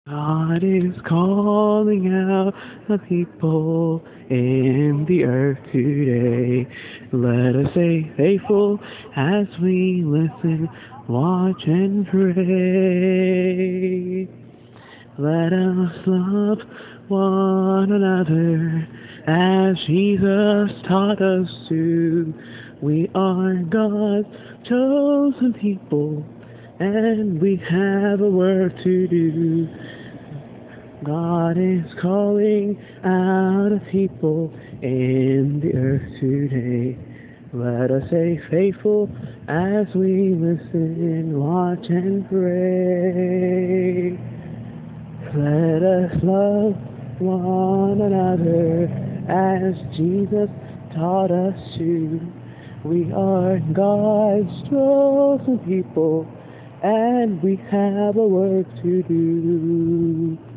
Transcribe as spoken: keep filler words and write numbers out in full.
God is calling out the people in the earth today. Let us stay faithful as we listen, watch, and pray. Let us love one another as Jesus taught us to. We are God's chosen people, and we have a work to do. God is calling out a people in the earth today. Let us stay faithful as we listen, watch, and pray. Let us love one another as Jesus taught us to. We are God's chosen people, and we have a work to do.